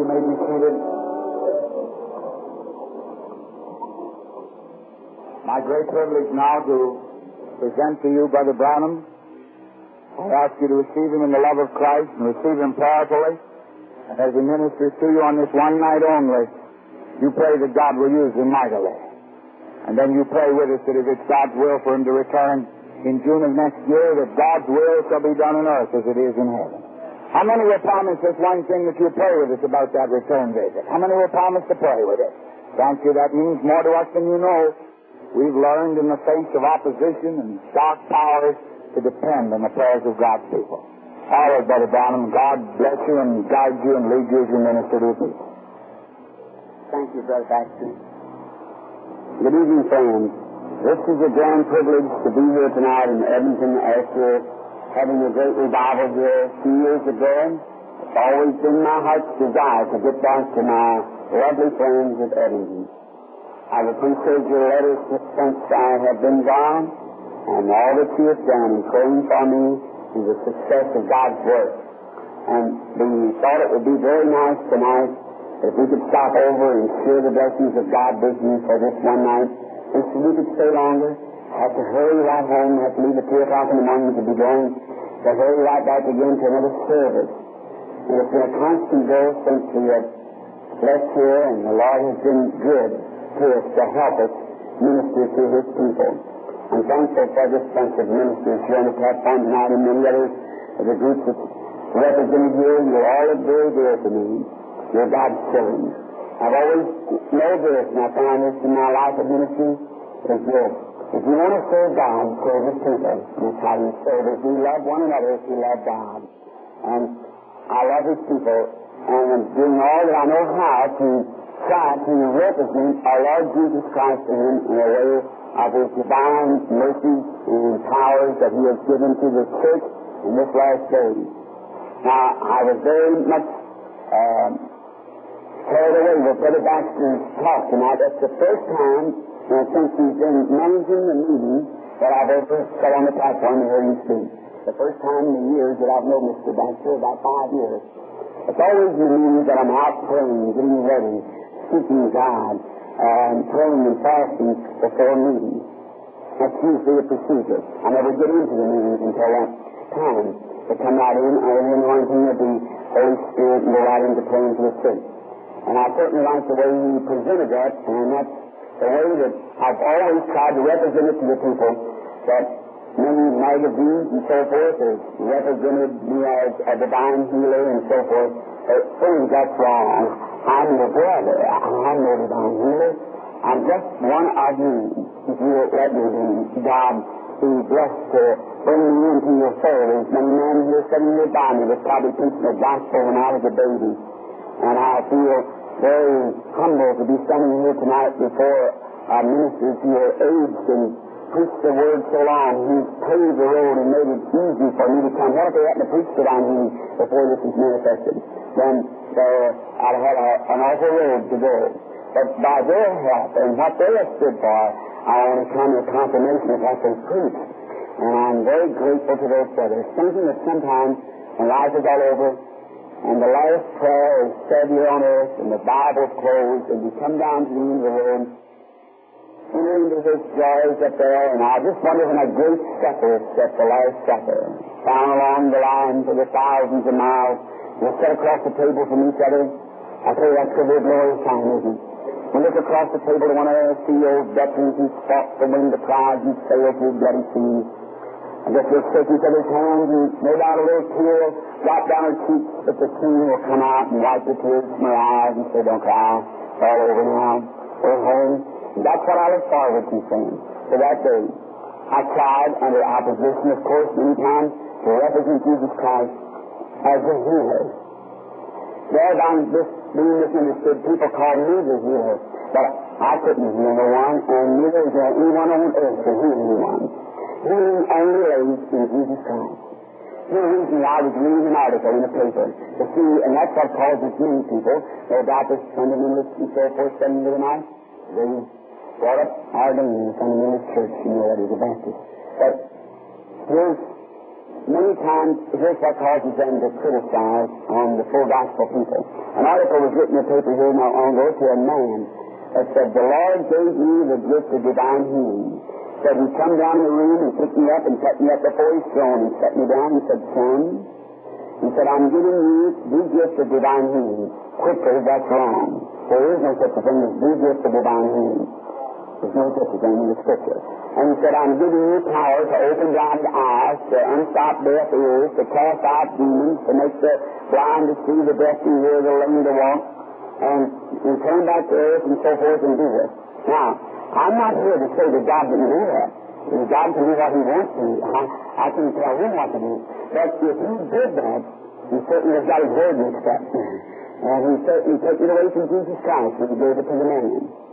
You may be seated. My great privilege now to present to you Brother Branham. I ask you to receive him in the love of Christ and receive him prayerfully. And as he ministers to you on this one night only, you pray that God will use him mightily. And then you pray with us that if it's God's will for him to return in June of next year, that God's will shall be done on earth as it is in heaven. How many will promise this one thing that you pray with us about that return visit? How many will promise to pray with us? Thank you. That means more to us than you know. We've learned in the face of opposition and dark powers to depend on the prayers of God's people. All right, Brother Branham, God bless you and guide you and lead you as you minister to the people. Thank you, Brother Baxter. Good evening, friends. This is a grand privilege to be here tonight in Edmonton after having a great revival here 2 years ago. It's always been my heart's desire to get back to my lovely friends at Edmonton. I've appreciated your letters since I have been gone, and all that you have done in praying for me is the success of God's work. And we thought it would be very nice tonight if we could stop over and share the blessings of God with you for this one night. And so we could stay longer, have to hurry right home, have to leave at 2 o'clock in the morning to be going, to hurry right back again to another service. And it's been a constant go since we have left here, and the Lord has been good to us to help us minister to His people. I'm thankful for this bunch of ministers here on the platform tonight and many others of the groups that's represented here. You're all very dear to me. You're God's children. I've always known this, and I found this in my life of ministry, is this. If you want to serve God, serve His people. That's how you serve. If we love one another, if we love God. And I love His people, and I'm doing all that I know how to try to represent our Lord Jesus Christ to Him in a way of His divine mercy and powers that He has given to the church in this last day. Now, I was very much carried away with Brother Baxter's talk tonight. That's the first time since he's been managing the meeting that I've ever sat on the platform and heard him speak. The first time in the years that I've known Mr. Baxter, about 5 years. It's always in the meetings that I'm out praying, getting ready, seeking God, praying and fasting before meetings. That's usually the procedure. I never get into the meetings until that time to come right in under the anointing of the Holy Spirit and go right into praying for the sick. And I certainly like the way he presented that, and that's the way that I've always tried to represent it to the people, that many magazines and so forth have represented me as a divine healer and so forth. Please, that's wrong. I'm your brother. I'm no divine healer. I'm just one of you. If you will let me be, God be blessed to bring me into your fold. There's many men here sitting here by me that's probably preaching the gospel when I was a baby. And I feel very humble to be standing here tonight before ministers who are aged and preached the word so long. He's paved the road and made it easy for me to come. What if they hadn't preached it on me before this was manifested? Then I'd have had an awful road to go. But by their help and what they have stood for, I want to come to confirmation of what they preached. And I'm very grateful to those brothers. Thinking that sometimes when life is all over, and the last prayer is said here on earth, and the Bible's closed, and you come down to the end of the road, enter into His joys up there, and I just wonder when a great supper is set, the Last Supper, down along the line for the thousands of miles, we'll sit across the table from each other. I tell you, that's going to be a glorious time, isn't it? We look across the table to one of our CEOs, veterans who fought to win the prize and sailed through bloody seas. I guess we'll shake each other's hands, and no doubt a little tear will drop down our cheeks, but the king will come out and wipe the tears from our eyes and say, "Don't cry, it's all over now. We're home." And that's what I look forward to, saying, to that day. I tried, under opposition, of course, many times, to represent Jesus Christ as a healer. There, I'm just being misunderstood. People call me the healer, but I couldn't heal no one, and neither is there anyone on earth to heal anyone. Healing only lays in Jesus Christ. Here's the reason why I was reading an article in the paper to see, and that's what causes many people, no doubt this fundamentalists and so forth, studying the night. They brought up our name in the fundamentalist church, you know that is a Baptist. But here's many times, here's what causes them to criticize on the full gospel people. An article was written in the paper here not long ago to a man that said, the Lord gave me the gift of divine healing. Said he'd come down in the room and pick me up and set me up before his throne and set me down and said, son, he said, I'm giving you the gift of divine healing. Quickly, that's wrong. There is no such a thing as the gift of divine healing. There's no such a thing in the Scripture. And he said, I'm giving you power to open blind eyes, to unstop deaf ears, to cast out demons, to make the blind to see, the deaf to hear, the lame to walk, and turn back to earth and so forth and do this. Now, I'm not here to say that God didn't do that. God can do what He wants to. I can't tell Him what to do. But if He did that, He certainly has got His word to accept. And He certainly took it away from Jesus Christ when He gave it to the man.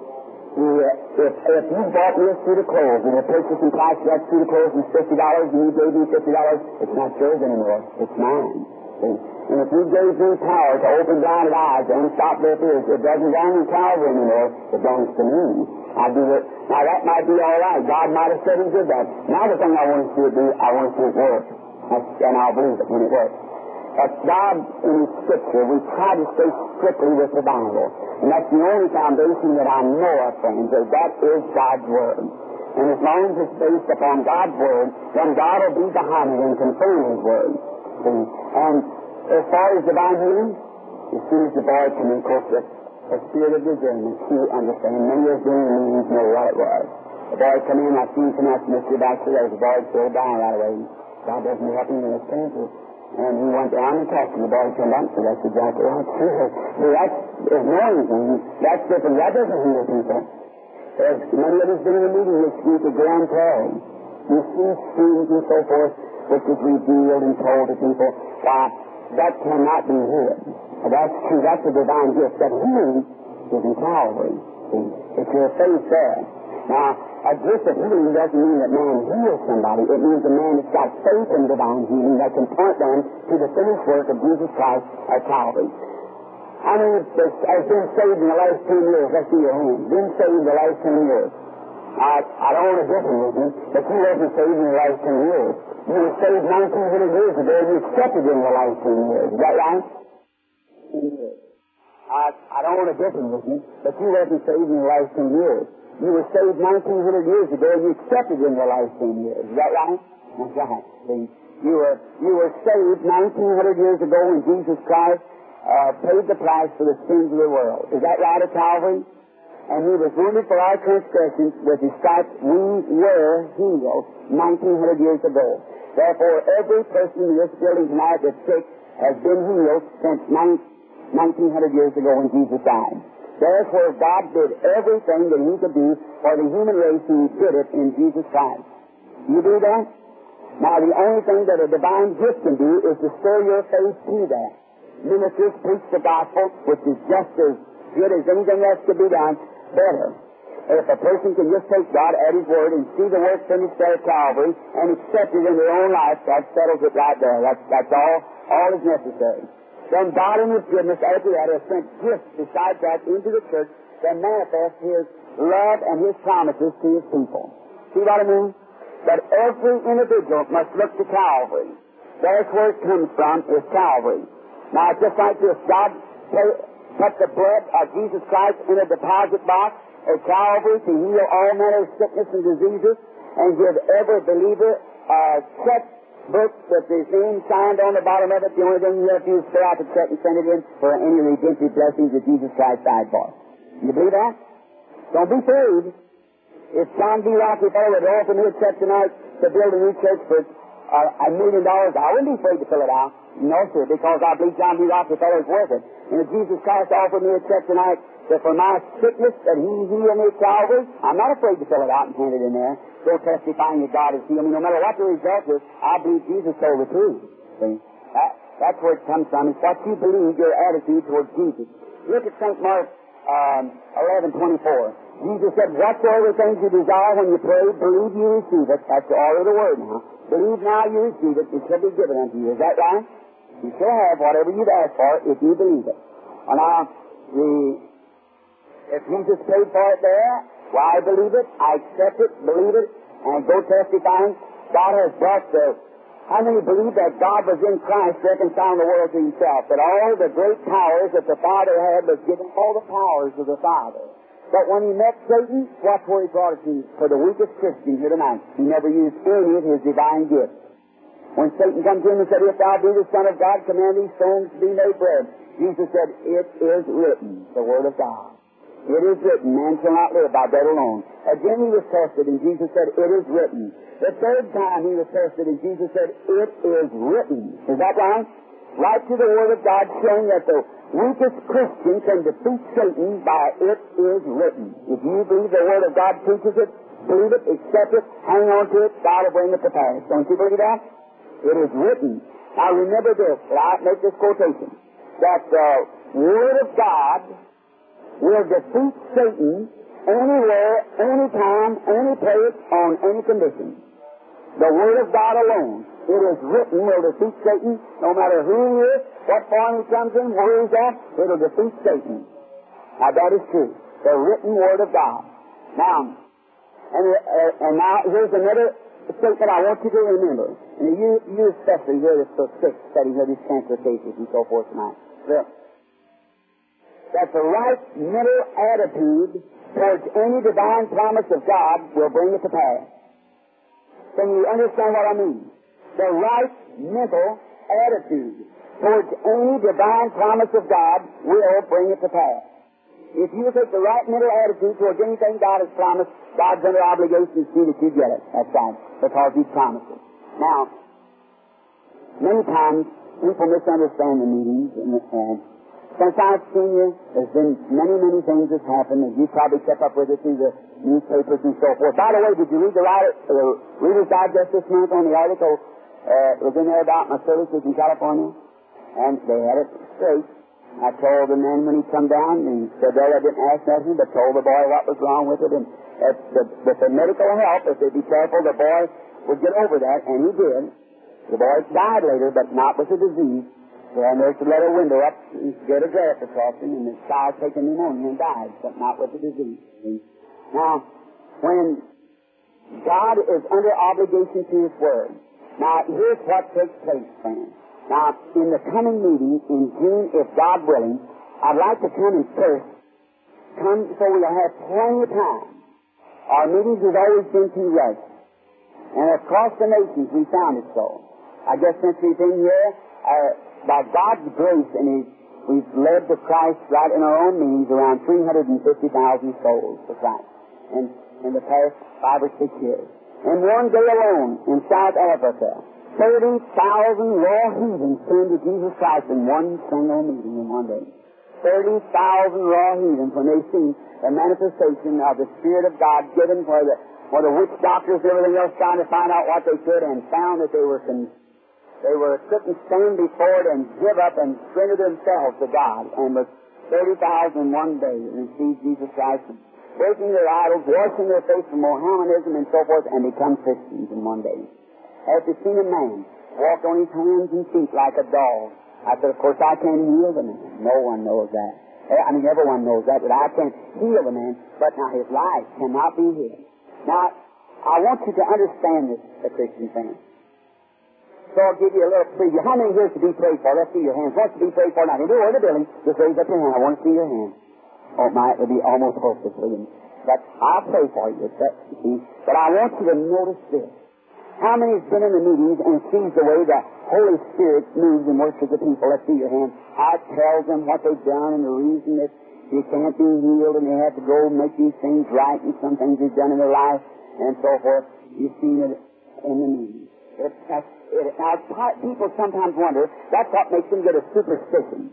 If you bought me a suit of clothes and the purchasing price of that suit of clothes was $50 and you gave me $50, it's not yours anymore. It's mine. See? And if you gave me power to open blinded eyes and unstop deaf ears, it doesn't belong to Calvary anymore. It belongs to me. I do it. Now that might be all right. God might have said He did that. Now the thing I want to see it do, I want to see it work. And I'll believe it when it works. But God, in His Scripture, we try to stay strictly with the Bible. And that's the only foundation that I know of, friends, that is God's Word. And as long as it's based upon God's Word, then God will be behind it and confirm His Word. See? And as far as divine healing, as soon as the boy came in, of course, the spirit of discernment, he understand. Many of the meetings know what it was. The boy come in, I've seen some else, Mr. Baxter, there's a boy still dying right away. God doesn't help him in his cancer. And he went down and talked to the boy, came back, so that's exactly right. See, that's anointing. That's different. That doesn't heal people. There's many of us been in a meeting this week at Grand Prairie. You see streams and so forth, which is revealed and told to people. Why, that cannot be hid. That's true. That's a divine gift. That healing is in Calvary. See, it's your faith there. Now, a gift of healing doesn't mean that man heals somebody. It means a man that's got faith in divine healing that can point them to the finished work of Jesus Christ at Calvary. How many has been saved in the last 10 years? Let's see your hand. Been saved in the last 10 years. I don't want to differ with you, but you wasn't saved in the last 10 years. You were saved 1900 years ago, and you accepted in the last 10 years. Is that right? I don't want to differ with you, but you wasn't saved in the last 10 years. You were saved 1900 years ago, and you accepted in the last 10 years. Is that right? That's right. See, you were saved 1900 years ago when Jesus Christ paid the price for the sins of the world. Is that right at Calvary? And He was wounded for our transgressions. With His stripes we were healed 1900 years ago. Therefore, every person in this building tonight that's sick has been healed since 1900 years ago when Jesus died. Therefore, God did everything that He could do for the human race. He did it in Jesus Christ. You do that? Now, the only thing that a divine gift can do is to stir your faith to that. Ministers preach the gospel, which is just as good as anything else could be done, better. If a person can just take God at His word and see the work finished there at Calvary and accept it in their own life, that settles it right there. That's all is necessary. Then God in His goodness, after that, has sent gifts besides that into the church that manifest His love and His promises to His people. See what I mean? That every individual must look to Calvary. That's where it comes from, is Calvary. Now, it's just like this. God put the blood of Jesus Christ in a deposit box at Calvary to heal all manner of sickness and diseases, and give every believer a check book with his name signed on the bottom of it. The only thing you have to do is fill out the check and send it in for any redemptive blessings that Jesus Christ died for. You believe that? Don't be fooled. If John D. Rockefeller would offer me a check tonight to build a new church for $1 million, I wouldn't be afraid to fill it out. No, sir, because I believe John D. Rockefeller is worth it. And if Jesus Christ offered me a check tonight that for my sickness that He healed me at Calvary, I'm not afraid to fill it out and hand it in there. Go testifying that God has healed me. No matter what the result is, I believe Jesus told the truth. See? That's where it comes from. It's what you believe, your attitude towards Jesus. Look at St. Mark 11:24. Jesus said, whatsoever things you desire when you pray, believe you receive it. That's the order of the word now. Believe now you receive it. It shall be given unto you. Is that right? You shall have whatever you've asked for if you believe it. And now, if Jesus paid for it there, well, I believe it, I accept it, believe it, and go testifying. God has brought the How many believe that God was in Christ reconciling the world to himself? That all the great powers that the Father had was given all the powers of the Father. But when he met Satan, watch where he brought it to for the weakest Christian here tonight. He never used any of his divine gifts. When Satan comes in and said, if thou be the Son of God, command these stones to be made bread. Jesus said, it is written, the Word of God. It is written, man shall not live by bread alone. Again he was tested, and Jesus said, it is written. The third time he was tested, and Jesus said, it is written. Is that right? Right to the Word of God, showing that the weakest Christian can defeat Satan by it is written. If you believe the Word of God teaches it, believe it, accept it, hang on to it, God will bring it to pass. Don't you believe that? It is written. Now remember this, and I make this quotation, that the Word of God will defeat Satan anywhere, anytime, any place, on any condition. The Word of God alone, it is written, will defeat Satan, no matter who he is, what form he comes in, where he's at, it will defeat Satan. Now that is true. The written Word of God. Now, and now here's another statement I want you to remember. And you especially hear this so sick, studying here these cancer cases and so forth tonight. That the right mental attitude towards any divine promise of God will bring it to pass. Can you understand what I mean? The right mental attitude towards any divine promise of God will bring it to pass. If you take the right mental attitude towards anything God has promised, God's under obligation to see that you get it. That's right, because He promises. Now, many times people misunderstand the meetings, and since I've seen you, there's been many, many things that's happened, and you probably kept up with it through the newspapers and so forth. By the way, did you read the Reader's Digest this month on the article? It was in there about my services in California, and they had it straight. I told the man when he come down, and he said, well, I didn't ask nothing, but told the boy what was wrong with it, and with the medical help, if they'd be careful, the boy would get over that, and he did. The boy died later, but not with the disease. And there's to let a window up and get a draft across him, and the child taken pneumonia and died, but not with the disease. Now, when God is under obligation to His Word, now here's what takes place, friends. Now, in the coming meeting in June, if God willing, I'd like to come in first, so we'll have plenty of time. Our meetings have always been too rushed. And across the nations, we found it so. I guess since we've been here, by God's grace, and we've led to Christ right in our own meetings around 350,000 souls for Christ in the past 5 or 6 years. In one day alone, in South Africa, 30,000 raw heathens turned to Jesus Christ in one single meeting in one day. 30,000 raw heathens when they see the manifestation of the Spirit of God given for the witch doctors and everything else trying to find out what they could, and found that they couldn't stand before it and give up and surrender themselves to God. And with 30,000 in one day received Jesus Christ, breaking their idols, washing their face from Mohammedanism and so forth, and become Christians in one day. After seeing a man walk on his hands and feet like a dog, I said, of course I can't heal the man. No one knows that. I mean, everyone knows that, but I can't heal the man. But now his life cannot be healed. Now, I want you to understand this, the Christian thing. So I'll give you a little preview. How many here is to be prayed for? Let's see your hands. Wants to be prayed for now? If you were the building, just raise up your hand. I want to see your hand. Oh my, it'll be almost hopeless for you. But I'll pray for you. But I want you to notice this. How many has been in the meetings and sees the way the Holy Spirit moves and works with the people? Let's see your hand. How it tells them what they've done and the reason that you can't be healed and they have to go make these things right and some things they've done in their life and so forth. You've seen it in the meetings. Now, people sometimes wonder, that's what makes them get a superstition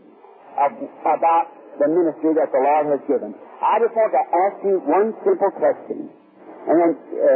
about the ministry that the Lord has given. I just want to ask you one simple question, and then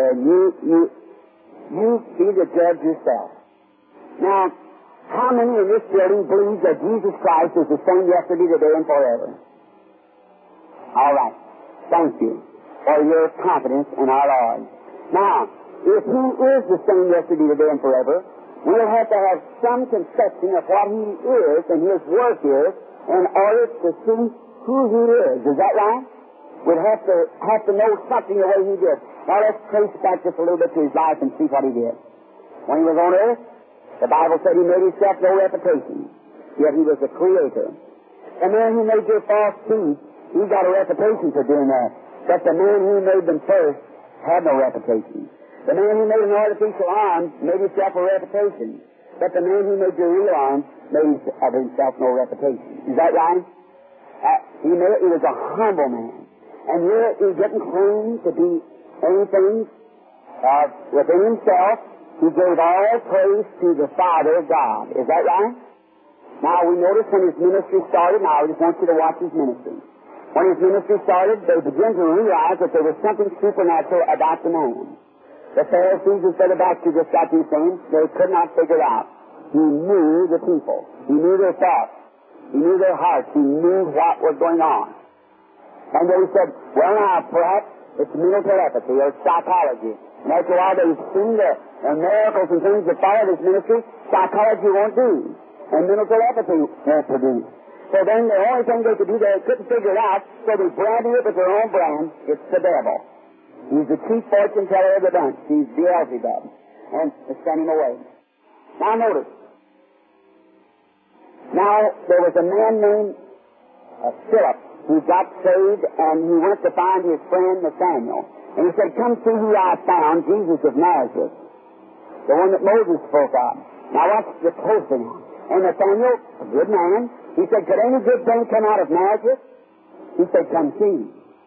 you be the judge yourself. Now, how many in this building believe that Jesus Christ is the same yesterday, today, and forever? All right. Thank you for your confidence in our Lord. Now, if He is the same yesterday, today, and forever, we'll have to have some conception of what He is and His work is in order to see who He is. Is that right? We'd have to know something the way He did. Now let's trace back just a little bit to His life and see what He did. When He was on earth, The Bible said he made himself no reputation, yet he was the creator. The man who made your false teeth, he got a reputation for doing that. But the man who made them first had no reputation. The man who made an artificial arm made himself a reputation. But the man who made your real arm made of himself no reputation. Is that right? He was a humble man. And here he's getting claimed to be anything within himself. He gave all praise to the Father God. Is that right? Now we notice when his ministry started, now I just want you to watch his ministry. When his ministry started, they began to realize that there was something supernatural about the man. The Pharisees, instead of actually just got these things, they could not figure it out. He knew the people. He knew their thoughts. He knew their hearts. He knew what was going on. And they said, well, now, perhaps it's mental telepathy or psychology. And after a while, they've seen the miracles and things that follow this ministry. Psychology won't do. And mental telepathy won't produce. So then the only thing they could do, they couldn't figure it out, so they branded it with their own brand. It's the devil. He's the chief fortune teller of the bunch. He's Beelzebub. And they sent him away. Now notice. Now, there was a man named Philip who got saved, and he went to find his friend Nathaniel. And he said, come see who I found, Jesus of Nazareth, the one that Moses spoke of. Now watch the closer now. And Nathaniel, a good man, he said, could any good thing come out of Nazareth? He said, come see.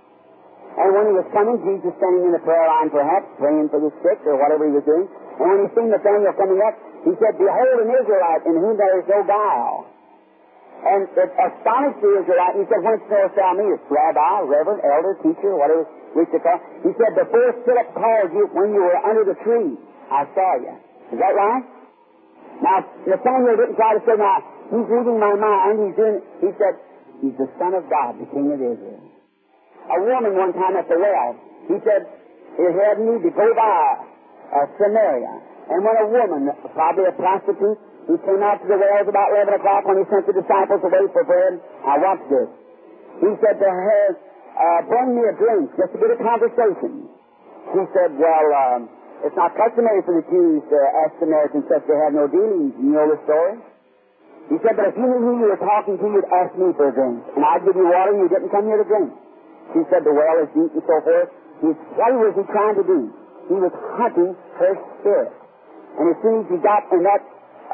And when he was coming, Jesus standing in the prayer line perhaps, praying for the sick or whatever he was doing, and when he seen Nathaniel coming up, he said, behold an Israelite in whom there is no guile. And it astonished the Israelite, and he said, whence knowest thou me? It's rabbi, reverend, elder, teacher, whatever we should call. He said, before Philip called you when you were under the tree, I saw you. Is that right? Now, Nathaniel didn't try to say, now, he's reading my mind, he said, he's the Son of God, the King of Israel. A woman one time at the well, he said, it had need to go by Samaria. And when a woman, probably a prostitute, who came out to the wells about 11 o'clock when he sent the disciples away for bread, I watched this. He said to her, bring me a drink, just a bit of conversation. She said, well, it's not customary for the Jews to ask Samaritans such they have no dealings. You know the story? He said, but if you knew who you were talking to, you'd ask me for a drink. And I'd give you water and you didn't come here to drink. She said the well is deep and so forth. What was he trying to do? He was hunting her spirit. And as soon as he got in that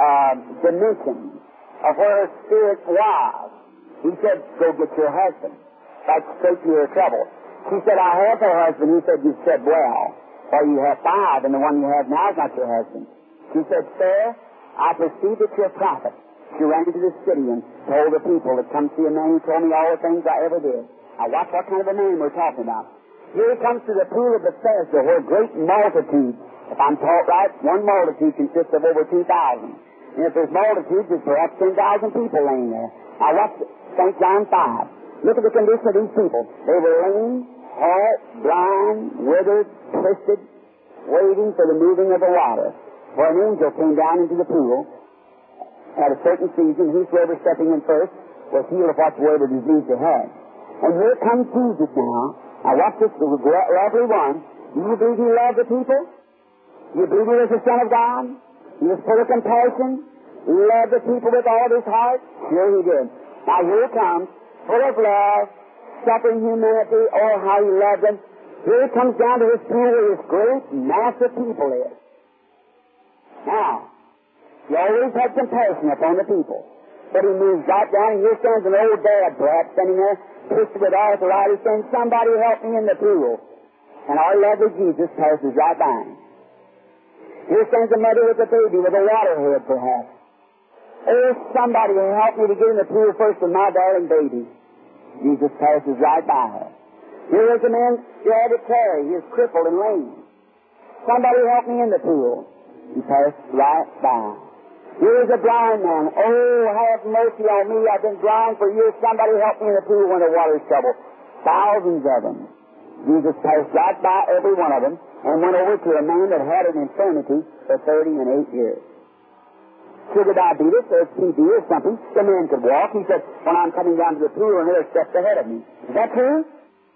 dimension of where her spirit was, he said, go get your husband. That's straight to your trouble. She said, I have no husband. He said, you said, well, or you have 5, and the one you have now is not your husband. She said, sir, I perceive that you're a prophet. She ran into the city and told the people to come see a man who told me all the things I ever did. Now watch what kind of a man we're talking about. Here he comes to the pool of Bethesda, where great multitudes, if I'm taught right, one multitude consists of over 2,000. And if there's multitudes, there's perhaps 10,000 people laying there. Now watch St. John 5. Look at the condition of these people. They were lame, halt, blind, withered, twisted, waiting for the moving of the water. For an angel came down into the pool at a certain season. Whosoever stepping in first was healed of whatsoever disease they had. And here comes Jesus now. Now watch this lovely one. Do you believe he loved the people? Do you believe he was the Son of God? He was full of compassion. He loved the people with all of his heart. Sure he did. Now here he comes, full of love, suffering humanity. Oh, how he loved them. Here he comes down to this pool where this great mass of people is. Now, he always had compassion upon the people. But he moves right down, and here stands an old dad, perhaps, standing there, twisted with arthritis, saying, somebody help me in the pool. And our lovely Jesus passes right by him. Here stands a mother with a baby with a waterhead, perhaps. Oh, somebody help me to get in the pool first with my darling baby. Jesus passes right by her. Here is a man who had to carry. He is crippled and lame. Somebody help me in the pool. He passed right by. Here is a blind man. Oh, have mercy on me. I've been blind for years. Somebody help me in the pool when the water's troubled. Thousands of them. Jesus passed right by every one of them and went over to a man that had an infirmity for 38 years. Sugar diabetes or TB or something. The man could walk. He said, when I'm coming down to the pool, another step ahead of me. Is that true?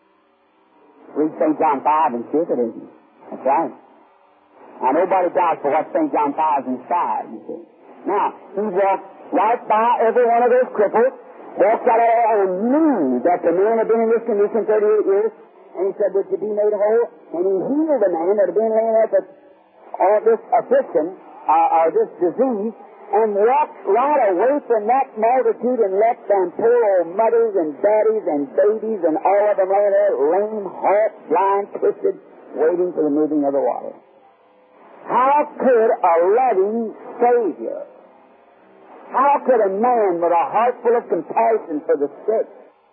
Read St. John 5 and see if it isn't. That's right. Now, nobody doubts for what St. John 5 is inside, you see. Now, he walked right by every one of those cripples, walked out of there and knew that the man had been in this condition 38 years, and he said, would you be made whole? And he healed the man that had been laying there for all this affliction, or this disease, and walked right away from that multitude and left them poor old mothers and daddies and babies and all of them laying there, lame, halt, blind, twisted, waiting for the moving of the water. How could a loving Savior, how could a man with a heart full of compassion for the sick,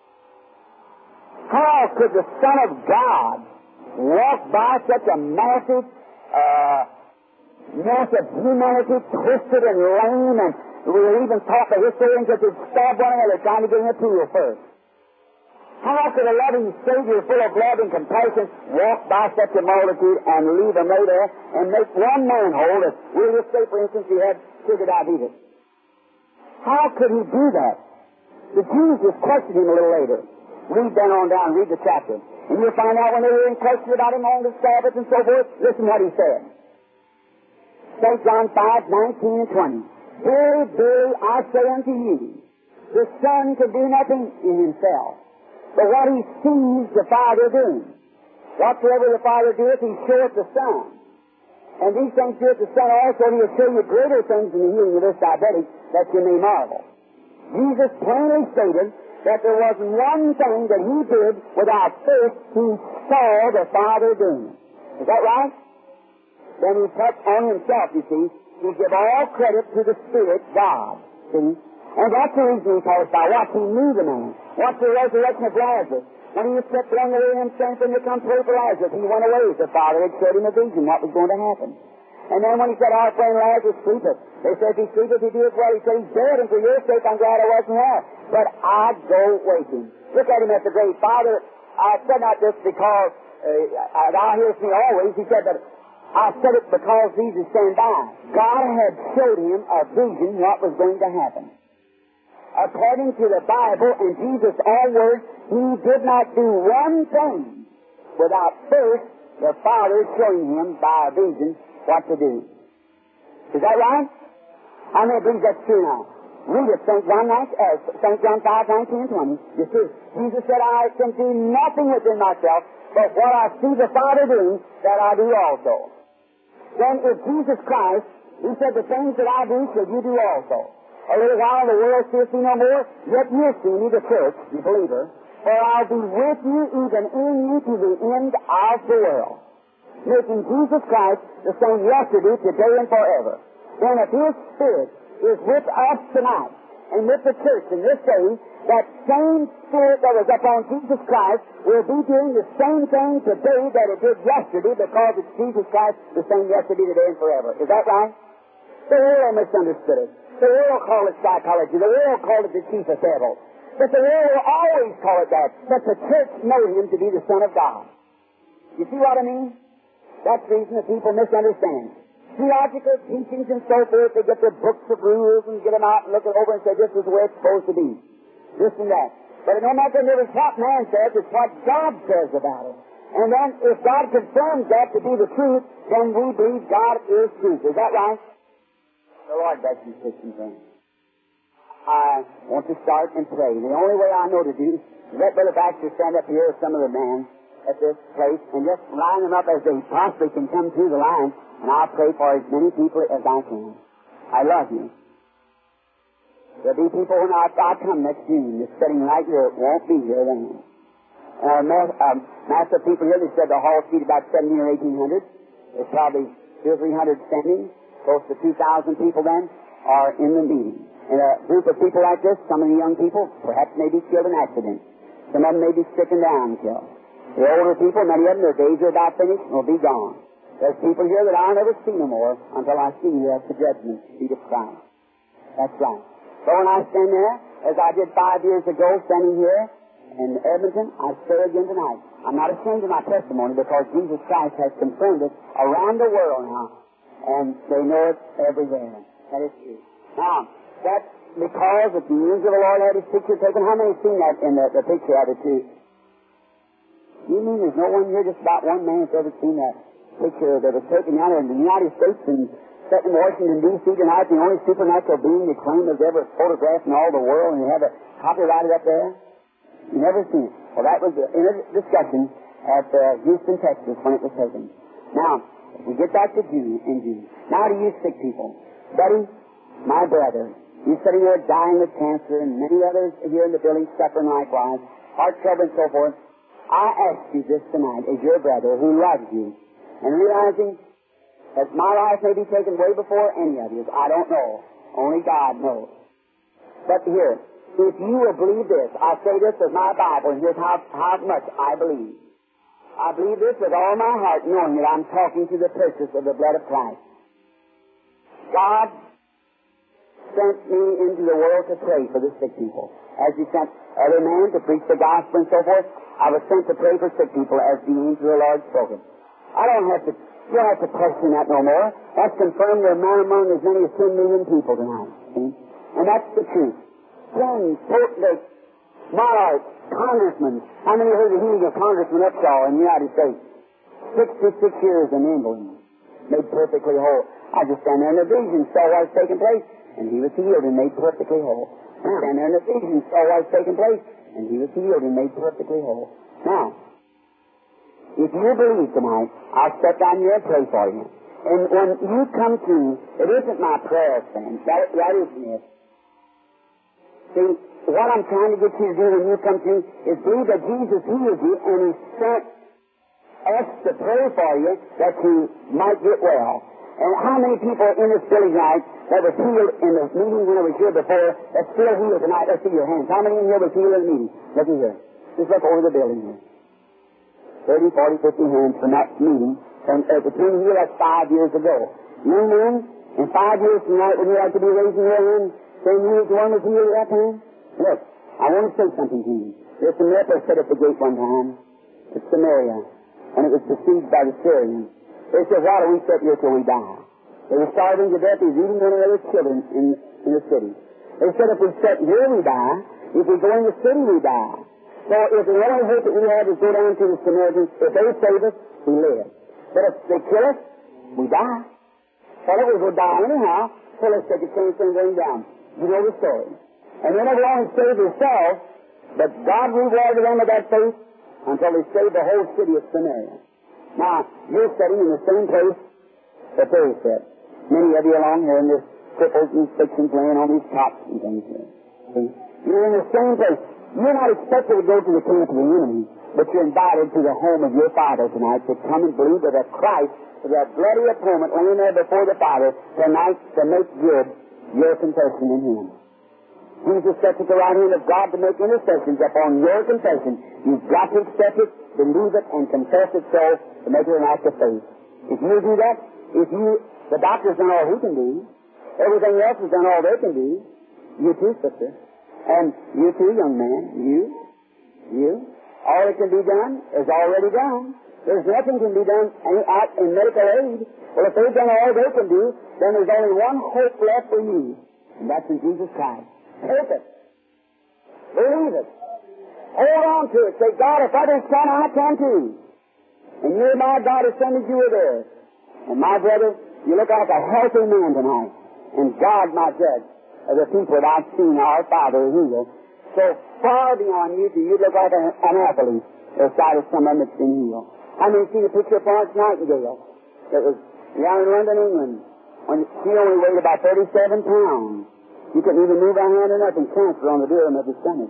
how could the Son of God walk by such a massive mass of humanity, twisted and lame, and we'll even talk of historians that would stab one another trying to get in a pool first. How could a loving Savior full of love and compassion walk by such a multitude and leave them lay there and make one man whole? If we'll just say, for instance, he had sugar diabetes. How could he do that? The Jews just questioned him a little later. Read then on down, read the chapter. And you'll find out when they were in question about him on the Sabbath and so forth, listen what he said. St. John 5:19 and 20. Verily, verily, I say unto you, the Son can do nothing in himself, but what he sees the Father doing. Whatsoever the Father doeth, he showeth the Son. And these things doeth the Son also, and he'll show you greater things in the healing of this diabetic, that you may marvel. Jesus plainly stated that there wasn't one thing that he did without first he saw the Father doing. Is that right? Then he touched on himself, you see. He gave all credit to the Spirit, God. See? And that's the reason he told us about what he knew the man. What's the resurrection of Lazarus? When he was kept along the way and saying, when you come pray for Lazarus, he went away. The Father had showed him a vision, what was going to happen. And then when he said, our friend Lazarus sleepeth, they said, if he sleepeth, he doeth well. He said, he's dead, and for your sake I'm glad I wasn't there. But I'd go wake him. Look at him at the grave. Father, I said not this because thou hearest me always. He said that I said it because Jesus stand by. God had showed him a vision what was going to happen. According to the Bible and Jesus' own words, he did not do one thing without first the Father showing him by a vision what to do. Is that right? How many believe that's true now? Read it, St. John 5:19 and 20. You see, Jesus said, I can do nothing within myself, but what I see the Father doing, that I do also. Then if Jesus Christ, he said, the things that I do shall you do also. A little while the world seeth me no more, yet you see me, the church, the believer, for I'll be with you, even in you, to the end of the world. Making Jesus Christ the same yesterday, today, and forever. Then if His Spirit is with us tonight, and with the church in this day, that same Spirit that was upon Jesus Christ will be doing the same thing today that it did yesterday, because it's Jesus Christ the same yesterday, today, and forever. Is that right? The world misunderstood it. The world called it psychology. The world called it the chief of devils. But the world will always call it that. But the church knows Him to be the Son of God. You see what I mean? That's the reason that people misunderstand. Theological teachings and so forth, they get their books of rules and get them out and look it over and say, this is the way it's supposed to be. This and that. But no matter what man says, it's what God says about it. And then if God confirms that to be the truth, then we believe God is truth. Is that right? The Lord bless you, Christian friends. I want to start and pray. The only way I know to do is let Brother Baxter stand up here with some of the men at this place and just line them up as they possibly can come through the line, and I'll pray for as many people as I can. I love you. There'll be people when I come next June that's sitting right here that won't be here then. Mass of people here, they said the hall seat about 1,700 or 1,800. There's probably 200 or 300 standing. Close to 2,000 people then are in the meeting. And a group of people like this, some of the young people, perhaps may be killed in accidents. Some of them may be stricken down and killed. The older people, many of them, their days are about finished and will be gone. There's people here that I'll never see no more until I see you at the judgment seat of Christ. That's right. So when I stand there, as I did 5 years ago, standing here in Edmonton, I say again tonight, I'm not ashamed of my testimony because Jesus Christ has confirmed it around the world now. And they know it everywhere. That is true. Now, that's because if the angel of the Lord had his picture taken, how many have seen that in the picture of it too? You mean there's no one here, just about one man that's ever seen that picture that was taken out in the United States in sitting in Washington, D.C. tonight, the only supernatural being you claim was ever photographed in all the world, and you have it copyrighted up there? You never seen it. Well, that was in a discussion at Houston, Texas, when it was taken. Now, we get back to June. Now to you sick people. Buddy, my brother, you're sitting there dying of cancer, and many others here in the building suffering likewise, heart trouble and so forth. I ask you this tonight, as your brother who loves you, and realizing that my life may be taken way before any of you. I don't know. Only God knows. But here, if you will believe this, I say this as my Bible, and here's how much I believe. I believe this with all my heart, knowing that I'm talking to the purchase of the blood of Christ. God sent me into the world to pray for the sick people. As He sent other men to preach the gospel and so forth, I was sent to pray for sick people as the angel of the Lord spoken. You don't have to question that no more. That's confirmed there are among as many as 10 million people tonight. See? And that's the truth. Kings, potentates, monarchs, congressmen. How many heard the healing of Congressman Upshaw in the United States? 66 years in England. Made perfectly whole. I just stand there in the vision, saw what was taking place, and he was healed and made perfectly whole. Stand there in the vision, saw what was taking place, and he was healed and made perfectly whole. Now, if you believe tonight, I'll step down here and pray for you. And when you come to, it isn't my prayer, friends. That isn't it. See, what I'm trying to get you to do when you come to is believe that Jesus healed you, and He sent us to pray for you that you might get well. And how many people in this building tonight that was healed in the meeting when I was here before that's still healed tonight? Let's see your hands. How many in here was healed in the meeting? Look here. Just look over the building here. 30, 40, 50 hands from that meeting. And between here, that's 5 years ago. Young men, in 5 years from now, would you like to be raising your hand, saying you was the one that was healed at that time? Look, I want to say something to you. There's some lepers set at the gate one time to Samaria, and it was besieged by the Syrians. They said, why do we sit here till we die? They were starving to death. They were eating one another's children in the city. They said, if we sit here, we die. If we go in the city, we die. So if the only hope that we have is go down to the Samaritans, if they save us, we live. But if they kill us, we die. Well, we will die anyhow, so let's take a chance and bring down. You know the story. And they never only saved themselves, but God rewarded them with that faith until they saved the whole city of Samaria. Now, you're sitting in the same place that they sat. Many of you along here in this cripples and sticks laying on these cots and things here. See? You're in the same place. You're not expected to go to the camp of the enemy, but you're invited to the home of your Father tonight to come and believe that Christ, that bloody atonement laying there before the Father tonight to make good your confession in Him. Jesus sits at the right hand of God to make intercessions upon your confession. You've got to accept it, believe it, and confess it so to make it an act of faith. If you do that, the doctor's done all he can do. Everything else has done all they can do. You too, sister. And you too, young man. You. All that can be done is already done. There's nothing can be done out in medical aid. Well, if they've done all they can do, then there's only one hope left for you, and that's in Jesus Christ. Take it. Believe it. Hold on to it. Say, God, if others can, I can too. And you're my God as soon as you were there. And my brother, you look like a healthy man tonight. And God, my judge, of the people that I've seen our Father heal, so far beyond you, you look like an athlete beside of some of them that's been healed. I mean, see the picture of Florence Nightingale that was down in London, England, when she only weighed about 37 pounds. You couldn't even move her hand or nothing, cancer on the bottom of the stomach.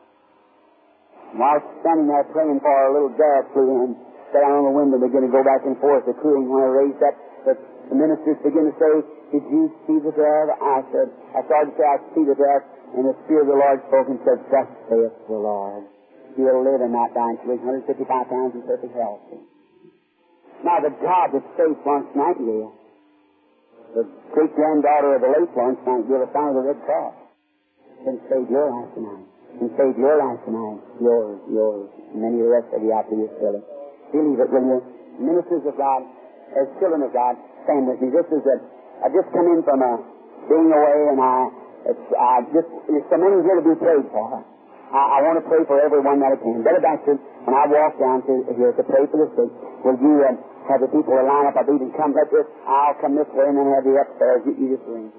While standing there praying for her, a little dove flew in, sat down on the window, began to go back and forth, the cooing when I raised up. But the ministers began to say, did you see the dove? I said, I started to say, I see the dove. And the Spirit of the Lord spoke and said, thus saith the Lord. You will live and not die. And she weighs 155 pounds in perfect health. Now, the God that saved Florence Nightingale, the great-granddaughter of the late Florence Nightingale, the founder of the Red Cross, can save your life tonight. Can save your life tonight. Yours. And many of the rest of you out there you still. Believe it, will you? Ministers of God, as children of God, stand with me. I just come in from being away, and there's so many here to be prayed for. I want to pray for everyone that I can. Brother Baxter, when I walk down to here to pray for the sick, will you have the people line up. I believe and come. I'll come this way and then have you upstairs. You just ring.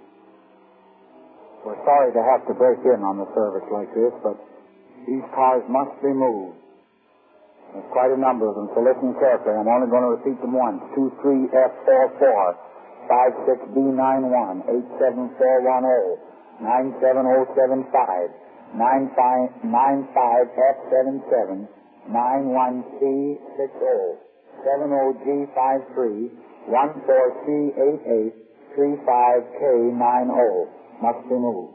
We're sorry to have to break in on the service like this, but these cars must be moved. There's quite a number of them, so listen carefully. I'm only going to repeat them once. 23F44, 56B91, 87410, 97075, 95F77, 91C60, 70G53, 14C88, 35K90. Must be moved.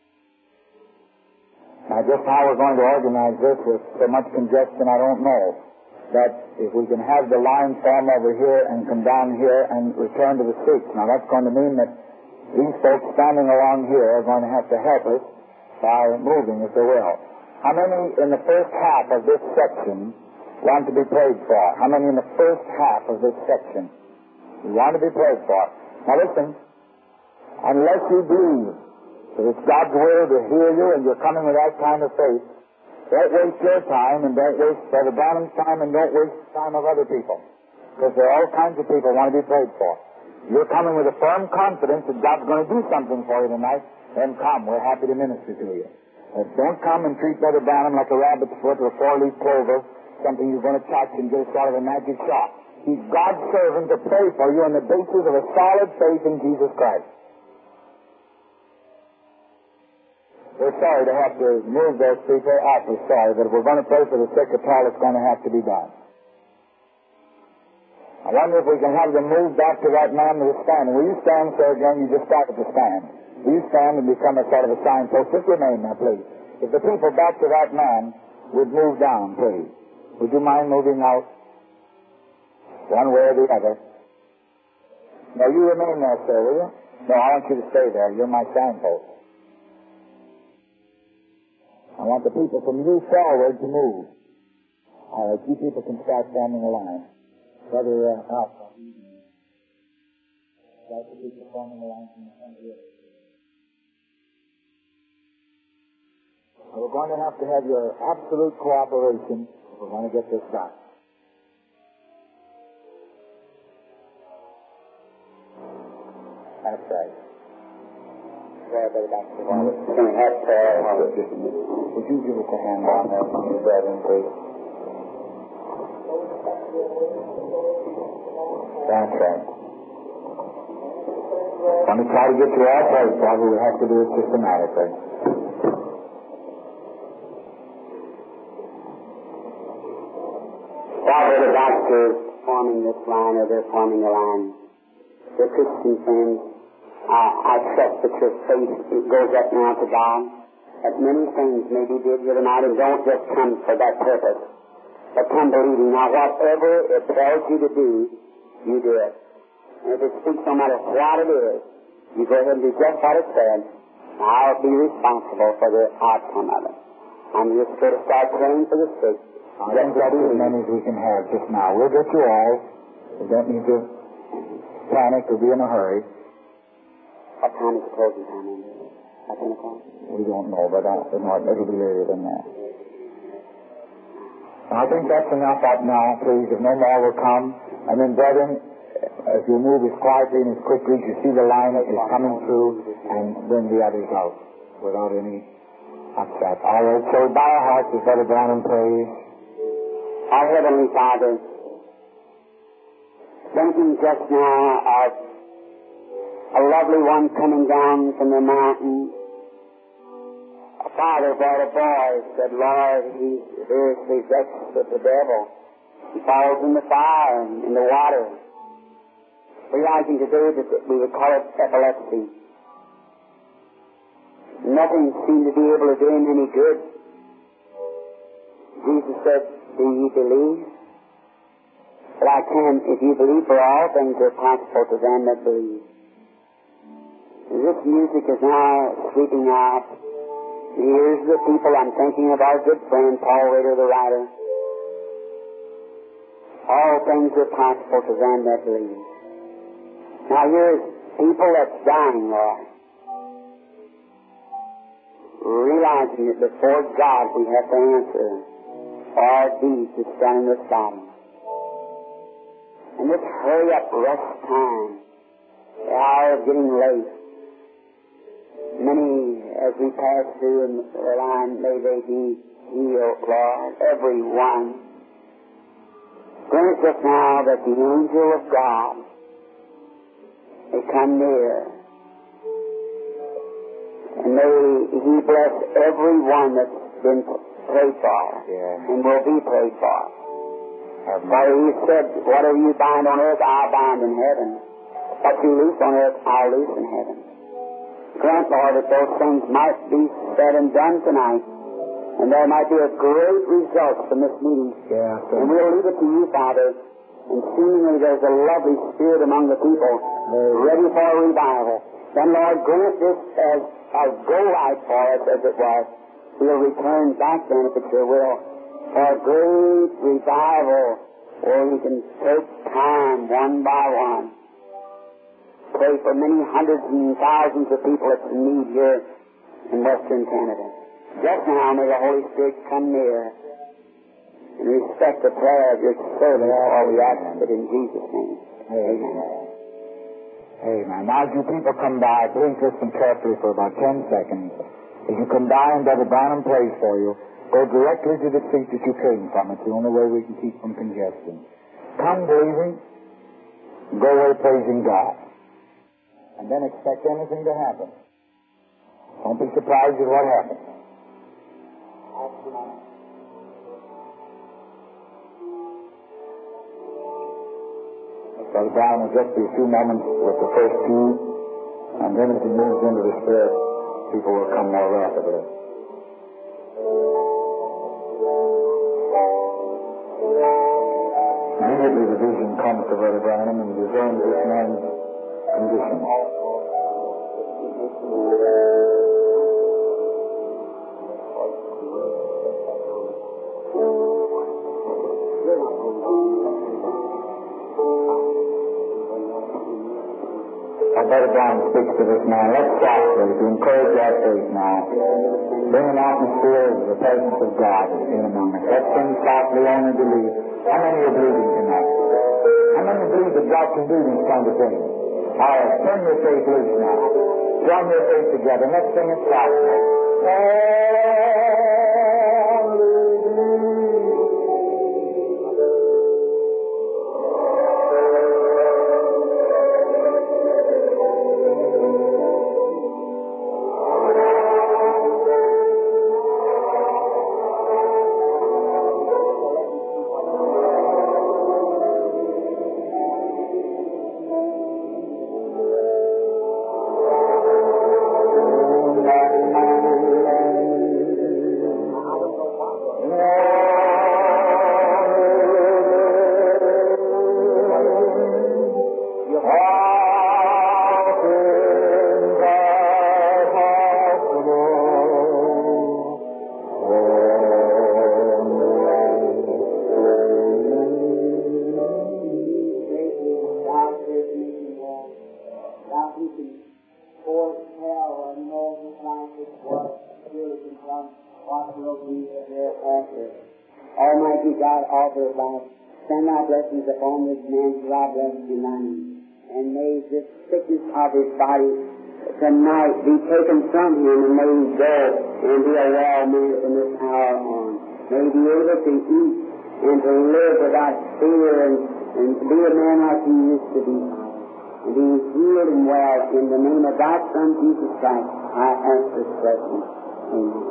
Now, just how we're going to organize this with so much congestion, I don't know. That if we can have the line form over here and come down here and return to the seats. Now, that's going to mean that these folks standing along here are going to have to help us by moving, if they will. How many in the first half of this section want to be prayed for? How many in the first half of this section want to be prayed for? Now, listen. Unless you believe that it's God's will to hear you and you're coming with that kind of faith, don't waste your time and don't waste Brother Branham's time and don't waste the time of other people. Because there are all kinds of people who want to be prayed for. You're coming with a firm confidence that God's going to do something for you tonight, then come. We're happy to minister to you. But don't come and treat Brother Branham like a rabbit's foot or a four-leaf clover, something you're going to touch and get sort of a magic shot. He's God's servant to pray for you on the basis of a solid faith in Jesus Christ. We're sorry to have to move those people. Awfully sorry, but if we're going to pray for the sick at all, it's going to have to be done. I wonder if we can have them move back to that man who was standing. Will you stand, sir, again? You just started to stand. Will you stand and become a sort of a signpost? Just remain now, please. If the people back to that man would move down, please. Would you mind moving out? One way or the other. No, you remain there, sir, will you? No, I want you to stay there. You're my signpost. I want the people from you forward to move. All right, you people can start forming a line. Brother Alpha. Start the people forming a line from the front of you. We're going to have your absolute cooperation if we're going to get this done. That's right. Would you give us a hand on that, brethren, please? That's right. When we try to get you all prayed for, we have to do it systematically. Father, the doctors forming this line, or they're forming a line. The Christian friends, I trust that your faith goes up now to God, that many things may be did here tonight, and don't just come for that purpose, but come believing. Now, whatever it tells you to do, you do it. And if it speaks no matter what it is, you go ahead and do just what it says, and I'll be responsible for the outcome of it. I'm just going to start praying for the sick. I think that's as many as we can have just now. We'll get you all. We don't need to panic or be in a hurry. What time is the closing time in there? At 10 o'clock? We don't know, but it'll be later than that. I think that's enough up now, please. If no more will come. And then, brethren, if you move as quietly and as quickly as you see the line that is coming through, and bring the others out without any upset. All right, so bow our hearts as Brother Branham prays. Our Heavenly Father, thinking just now of a lovely one coming down from the mountain. A father brought a boy, said, Lord, he's seriously vexed with the devil. He falls in the fire and in the water. Realizing today that we would call it epilepsy. Nothing seemed to be able to do him any good. Jesus said, do you believe? But I can, if you believe, for all things are possible to them that believe. This music is now sweeping out. Here's the people. I'm thinking of our good friend, Paul Rader, the writer. All things are possible to them that believe. Now here's people that's dying, Lord. Realizing that before God we have to answer our deeds to stand in this body. in this hurry-up rush time, the hour of getting late, many, as we pass through in the line, may they be healed, Lord, every one. Grant just now that the angel of God may come near, and may He bless every one that's been prayed for and will be prayed for. For He said, whatever you bind on earth, I'll bind in heaven. What you loose on earth, I'll loose in heaven. Grant, Lord, that those things might be said and done tonight, and there might be a great result from this meeting. And we'll leave it to you, Father, and seemingly there's a lovely spirit among the people ready for a revival. Then, Lord, grant this as a go-light for us as it was. We'll return back then, if it's your will, for a great revival where we can take time one by one. Pray for many hundreds and thousands of people that's in need here in Western Canada. Just now, may the Holy Spirit come near and respect the prayer of your servant, for we ask it in Jesus' name. Amen. Amen. Now, as you people come by, please listen carefully for about 10 seconds. As you come by and Brother Branham prays for you, go directly to the seat that you came from. It's the only way we can keep from congestion. Come believing, go away praising God. And then expect anything to happen. Don't be surprised at what happens. Brother Brown will just be a few moments with the first two, and then as he moves into the Spirit, people will come more rapidly. Immediately the vision comes to Brother Branham and discerns this man's condition. Brother Brown speaks to this man. Let's softly to encourage our faith now. Bring an atmosphere of the presence of God in among us. Let's sing softly, only believe. How many are believing tonight? How many believe that God can do these kind of things? All right, turn your faith loose now. Join your faith together. Let's sing it softly. Almighty God, author of life, send thy blessings upon this man to thy blessed name. And may this sickness of his body tonight be taken from him, and may he go and be a well man from this hour on. May he be able to eat and to live without fear and to be a man like he used to be. And be healed and well in the name of thy Son, Jesus Christ. I ask this blessing. Amen.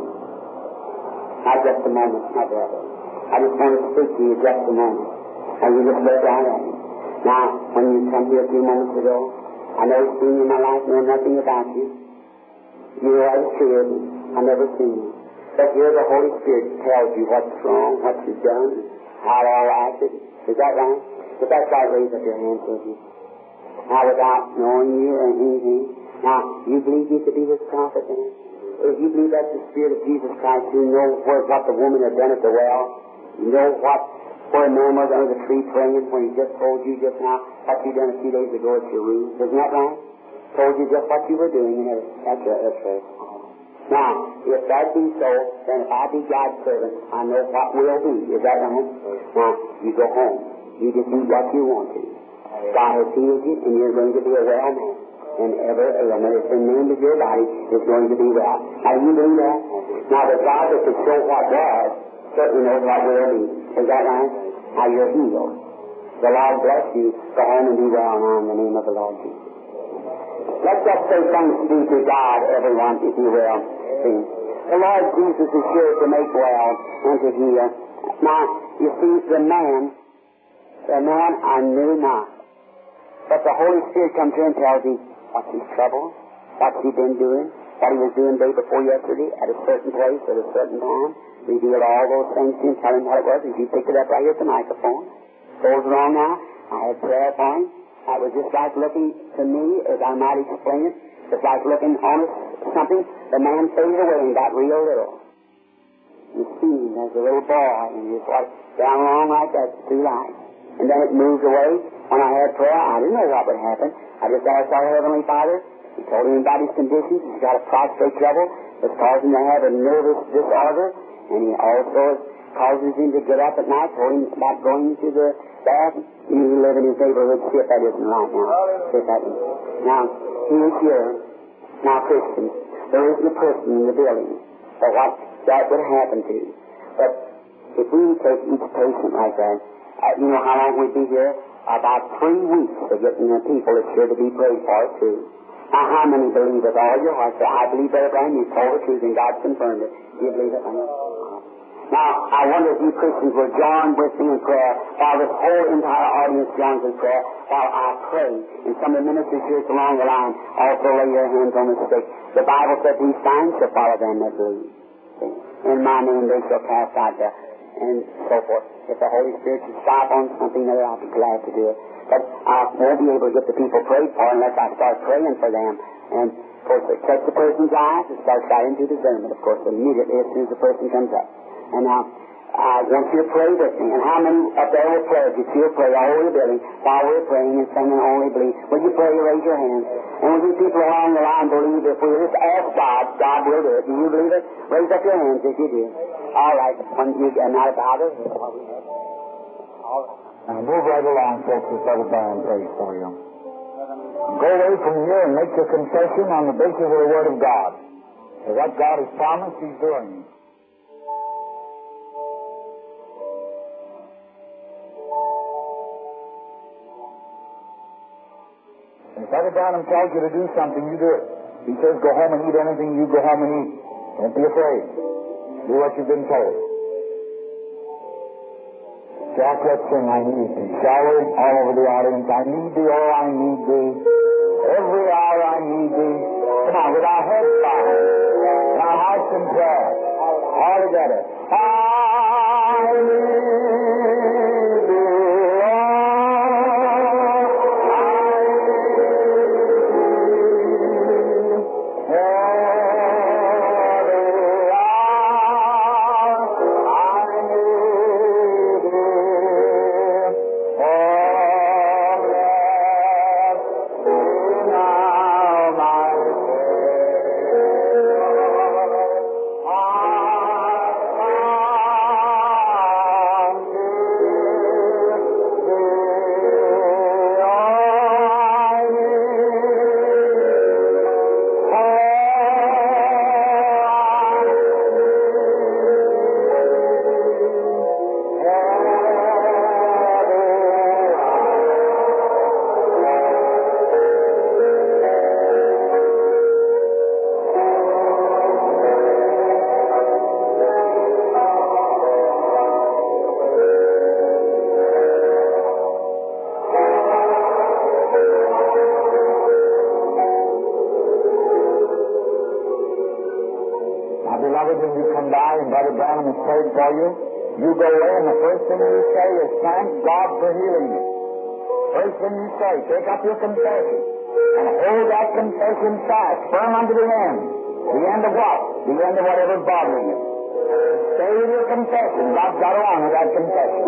Now just a moment, my brother. I just want to speak to you just a moment. And you just look right at me. Now, when you come here a few moments ago, I never seen you in my life, know nothing about you. You were right scared. I never seen you. But here the Holy Spirit tells you what's wrong, what you've done, how it all acted. Is that right? If that's right, raise up your hands with you. Now, without knowing you or anything. Now, you believe you to be this prophet then? If you believe that's the Spirit of Jesus Christ, you know what the woman had done at the well. You know where a man was under the tree praying when he just told you just now what you done a few days ago at your room. Isn't that right? Told you just what you were doing and everything. That's right. Now, if that be so, then if I be God's servant, I know what will be. Is that right? Now, you go home. You just do what you want to. God has healed you, and you're going to be a well man. And every ailment that's been named of your body is going to be well. Now, you believe that? Now, the God that could show what was certainly knows what will be. Is that right? Now, you're healed. The Lord bless you. Go home and be well now in the name of the Lord Jesus. Let's just say thanks be to God, everyone, if you will. See, the Lord Jesus is here to make well and to heal. Now, you see, the man I knew not. But the Holy Spirit comes here and tells him what's his trouble, what's he been doing, what he was doing day before yesterday at a certain place at a certain time. Revealed all those things to him, tell him what it was. As you picked it up right here at the microphone. Goes along now. I had prayer for him. That was just like looking to me, as I might explain it, just like looking on something. The man faded away and got real little. You see him as a little boy, and he was like down along like that through life. And then it moved away. When I had prayer, I didn't know what would happen. I just asked our Heavenly Father. He told him about his conditions. He's got a prostate trouble that's causing him to have a nervous disorder. And he also causes him to get up at night. Told him about going to the bath. You live in his neighborhood. See if that isn't right now. See if that isn't. Now, he is here. Now, Christians, there isn't a person in the building for what that would happen to. But if we take each patient like that, you know how long we'd be here? About 3 weeks of getting the people that's here to be prayed for, too. Now, how many believe with all your heart? Say, I believe that, Abraham, you told the truth and God confirmed it. Do you believe it? Now, I wonder if you Christians will join with me in prayer while this whole entire audience joins in prayer while I pray. And some of the ministers here along the line also lay your hands on the sick. The Bible said these signs shall follow them that believe. In my name they shall cast out death. And so forth. If the Holy Spirit should stop on something or I'll be glad to do it. But I won't be able to get the people prayed for unless I start praying for them. And, of course, it touch the person's eyes, it starts right into discernment, of course, immediately as soon as the person comes up. And now, I want you to pray with me. And how many up there will pray? If you'll pray all over the building while we're praying and singing Only Believe. Will you pray? Raise your hands. And will you people along the line believe if we just ask God, God will do it? Do you believe it? Raise up your hands if you do. All right. When you are not about it. All right. Now move right along, folks, as Brother Brian prays for you. Go away from here and make your confession on the basis of the Word of God. For what God has promised, He's doing. If Brother Branham tells you to do something, you do it. He says go home and eat anything, you go home and eat. Don't be afraid. Do what you've been told. Jack, let's sing I Need Thee. Shall we? All over the audience. I need Thee, oh, I need Thee. Every hour I need Thee. Come on, with our heads bowed, and our hearts in prayer. All together. I need Thee. You go away and the first thing you say is thank God for healing you. First thing you say, take up your confession and hold that confession fast, firm unto the end. The end of what? The end of whatever's bothering you. Stay with your confession. God's got to honor that confession.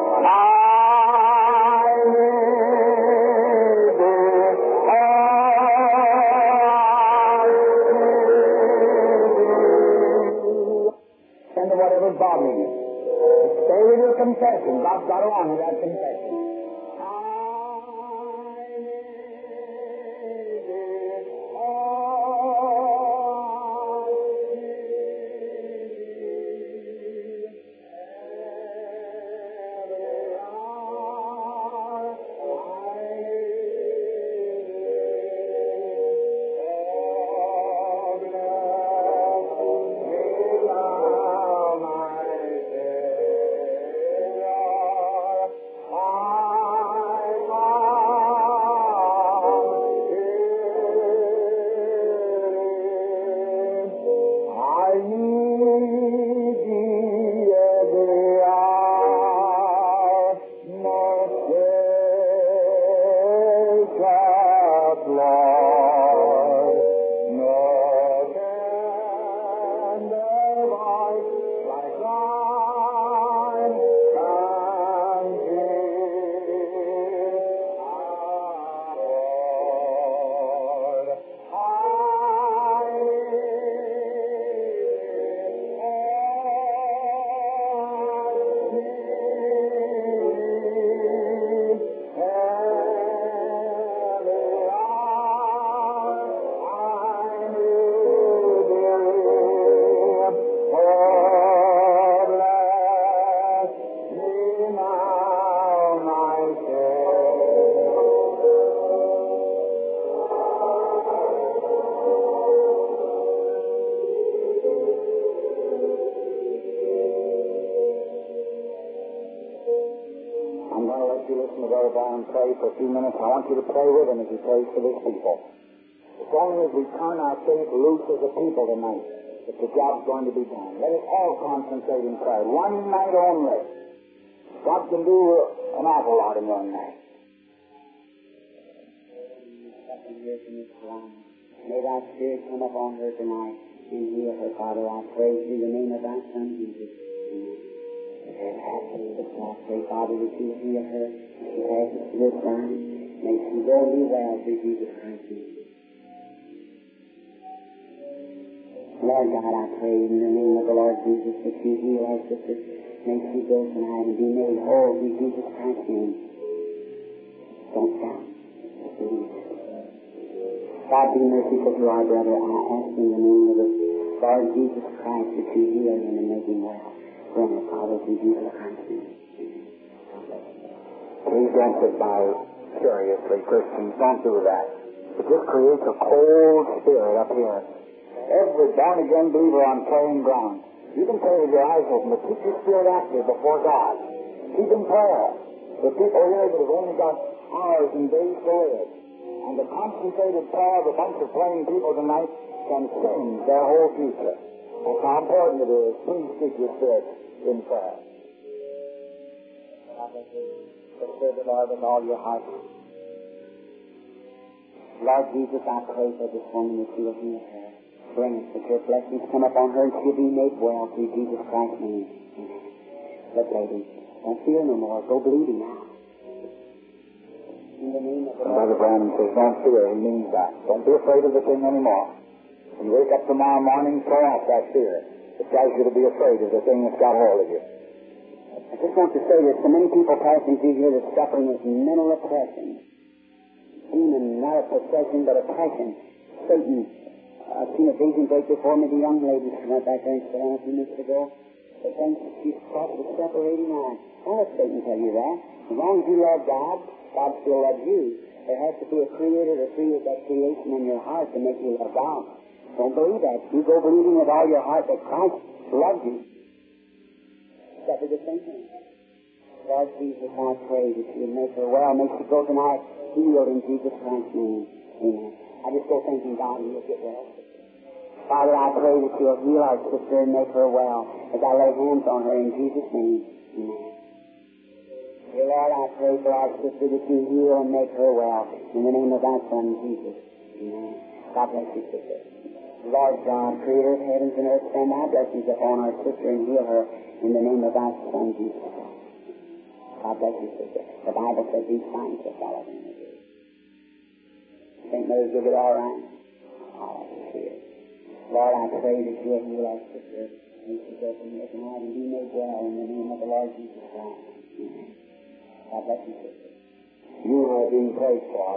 End of whatever's bothering you. Stay with your confession. God's got to honor that confession. and pray for a few minutes. I want you to pray with him as he prays for this people. It's only as we turn our faith loose as a people tonight that the job's going to be done. Let us all concentrate in prayer. One night only. God can do an awful lot in one night. May thy Spirit come upon her tonight and heal her, Father. I pray through the name of thy Son, Jesus. I pray, Father, that you heal her. She passes through this time. May she go and be well through Jesus Christ. Lord God, I pray in the name of the Lord Jesus that you heal our sister. May she go tonight and be made whole through Jesus Christ's name. Don't stop. God, be merciful to our brother. I ask in the name of the Lord Jesus Christ that you heal him and make him well. Grant it, Father, through Jesus Christ's name. Please don't sit by curiously, Christians. Don't do that. It just creates a cold spirit up here. Every born-again believer on praying ground, you can pray with your eyes open, but keep your spirit active before God. Keep in prayer. The people here that have only got hours and days to live, and the concentrated prayer of a bunch of praying people tonight can change their whole future. That's how important it is. Please keep your spirit in prayer. Serve the Lord with all your heart. Lord Jesus, I pray for this woman that you will heal her. Bring us that your blessings come upon her and she'll be made well through Jesus Christ's name. Amen. But lady, don't fear no more. Go believing now. In the name of the Lord. Brother Branham says, don't fear. He means that. Don't be afraid of the thing anymore. When you wake up tomorrow morning, throw off that fear. It tells you to be afraid of the thing that's got hold of you. I just want to say there's so many people passing through here that's suffering with mental oppression. Demon, not a possession, but oppression. Satan. I've seen a vision break before me. The young lady she went back there and sat down a few minutes ago. But then she's caught with separating eyes. Don't let Satan tell you that. As long as you love God, God still loves you. There has to be a creator to create that creation in your heart to make you love God. Don't believe that. You go believing with all your heart that Christ loves you. Suffer the same thing. Lord Jesus, I pray that you would make her well. May she go tonight healed in Jesus Christ's name. Amen. I just go thanking God and you'll get well. Father, I pray that you'll heal our sister and make her well as I lay hands on her in Jesus' name. Amen. Dear Lord, I pray for our sister that you heal and make her well in the name of thy Son, Jesus. Amen. God bless you, sister. Lord God, creator of heavens and earth, send thy blessings upon our sister and heal her in the name of thy Son, Jesus. God bless you, sister. The Bible says these signs will follow them. St. Mary's will get all right. Oh, dear. Lord, I pray that you'll heal our sister. And she go from here tonight and be made well in the name of the Lord Jesus Christ. Amen. God bless you, sister. You are being prayed for.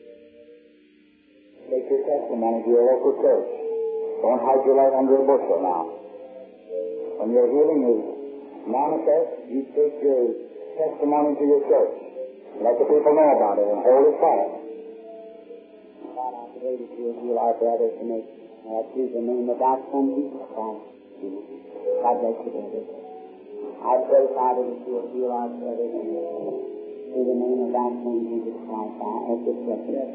Take your testimony to your local church. Don't hide your light under a bushel now. When your healing is manifest, you take your testimony to your church. Let the people know about it and hold it fast. God, I pray that you will heal our brothers to make through the name of our Son, Jesus Christ. God bless you, brother. I pray, Father, that you will heal our brothers through the name of our Son, Jesus Christ. I ask this blessing.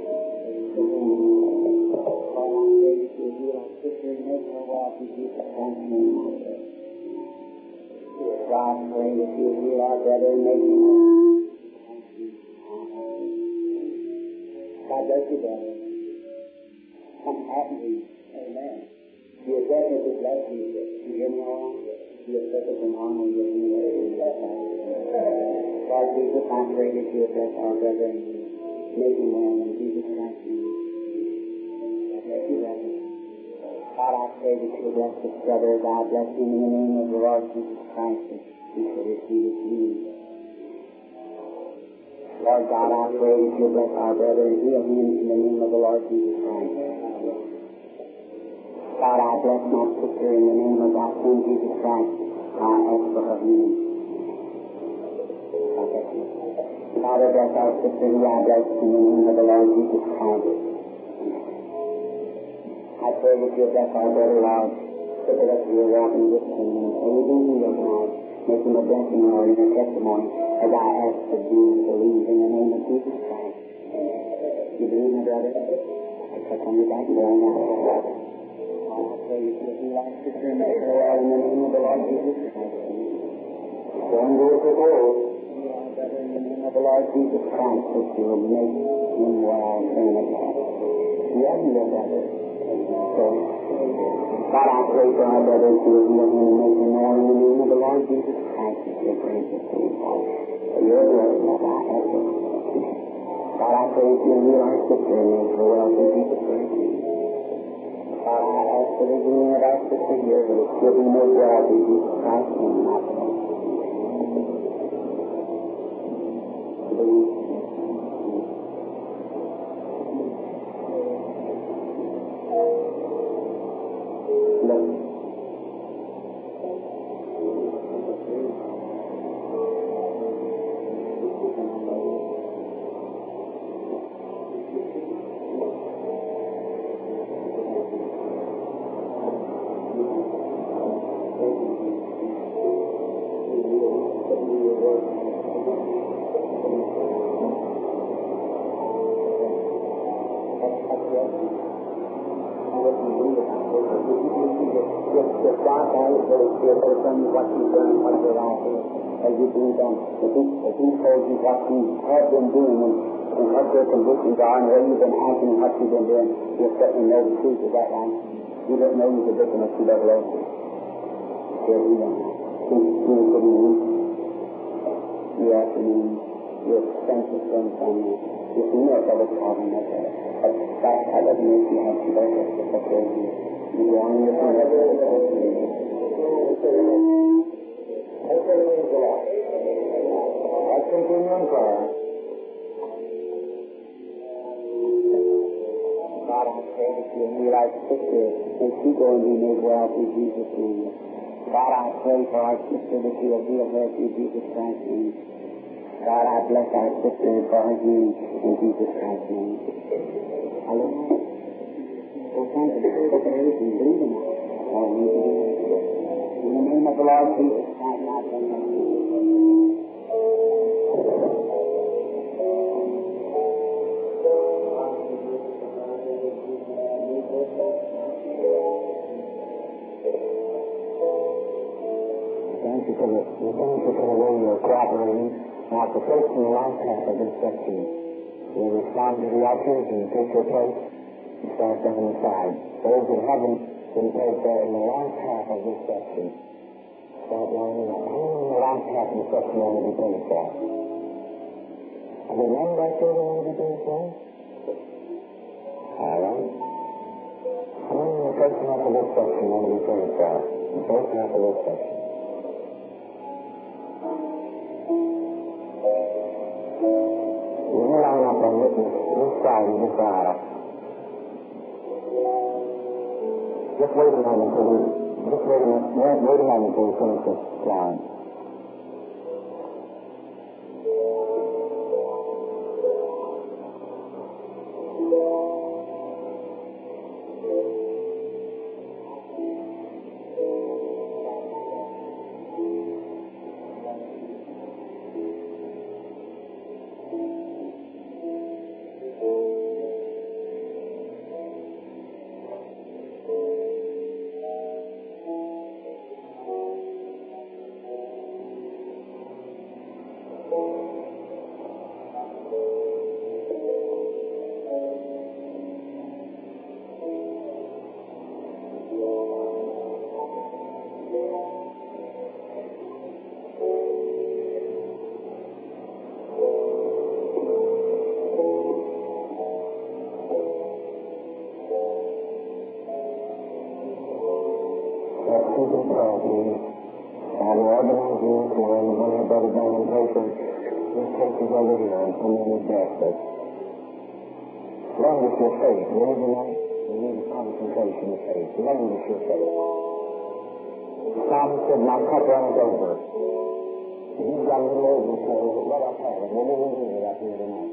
Lord, I pray that you will heal our sister and make her well through Jesus Christ's name. God, I pray that you will heal our brother and make him well. God bless you, brother. Something happened to you. Amen. Your deafness is left you. You hear me all right? Your purpose and honor will be there. Lord Jesus, I pray that you bless our brother and make him well in Jesus Christ's name. God bless you, brother. God, I pray that you bless this brother. God bless him in the name of the Lord Jesus Christ. That he should receive his healing. Lord God, I pray that you bless our brother and heal him in the name of the Lord Jesus Christ. God, I bless my sister in the name of our Son, Jesus Christ. I ask for her healing. God bless you. Father, bless our sister who I bless in the name of the Lord Jesus Christ. I pray that you bless our brother, Lord. Put the rest of your walking with him and aid him in your life. Make him a blessing, Lord, in a testimony. as I ask of you to believe in the name of Jesus Christ. You believe, my brother? I touch on your back there now. I pray you to heal our sister and make her well in the name of the Lord Jesus Christ. Don't do it at all. Brother, in the name of the Lord Jesus Christ, that you will make him well in the Lord. You have your brother. So, God, I pray for our brother to heal him and make him well in the name of the Lord Jesus Christ. That you pray for him. For your glory, Lord, I ask it. God, I pray that you heal our sister and make her well in Jesus Christ. God, I ask for the healing of our sister here, that it will be made well in Jesus Christ and not well. What you've done, what your life is, as you believe on. If he told you what you have been doing and what your conditions are and where you've been acting and what you've been doing, you'll certainly know the truth. Is that right? You don't know you're the victim of CWO. Here we are. He's sitting in the afternoon. Your strength is going from you. You see no other problem like that. But that doesn't make you have to work it. That's what you go on your phone. Let's continue in prayer. God, I pray that you heal our sister and she go and be made well through Jesus' name. God, I pray for our sister that you will heal her through Jesus Christ's name. God, I bless our sister for her healing in Jesus Christ's name. Hallelujah. Oh, thank you. Look at everything. Believe in that. All we need to do is in the name of the Lord Jesus Christ, I pray that you. Thank you for the way you're cooperating. Now, the first and the last half of this section, you'll respond to the ushers and take your place and start down the side. Those that haven't been placed there in the last half of this section, start lining up. How many in the last half of the section want to be placed there? Are there none right there that want to be placed there? All right. How many in the first half of this section want to be placed there? The first half of this section. We'll line up on this side of this aisle. Just wait a moment until we finish this line. Language your faith. Believe in that. You need a concentration of faith. Language your faith. The psalmist said, my cup runneth over. You've got a little overflow. Let us have it. We'll never leave it up here tonight.